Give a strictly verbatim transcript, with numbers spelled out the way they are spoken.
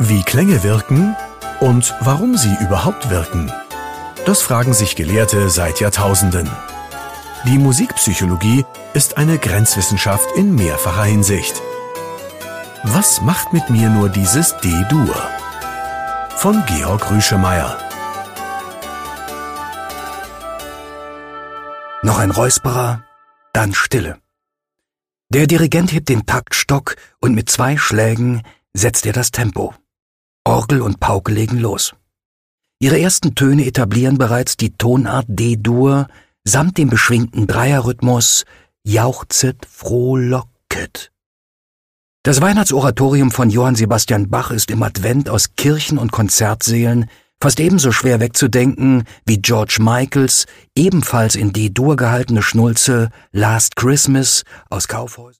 Wie Klänge wirken und warum sie überhaupt wirken. Das fragen sich Gelehrte seit Jahrtausenden. Die Musikpsychologie ist eine Grenzwissenschaft in mehrfacher Hinsicht. Was macht mit mir nur dieses D-Dur? Von Georg Rüschemeyer. Noch ein Räusperer, dann Stille. Der Dirigent hebt den Taktstock und mit zwei Schlägen setzt er das Tempo. Orgel und Pauke legen los. Ihre ersten Töne etablieren bereits die Tonart D-Dur samt dem beschwingten Dreierrhythmus Jauchzet, frohlocket. Das Weihnachtsoratorium von Johann Sebastian Bach ist im Advent aus Kirchen und Konzertsälen fast ebenso schwer wegzudenken wie George Michaels ebenfalls in D-Dur gehaltene Schnulze Last Christmas aus Kaufhäusern.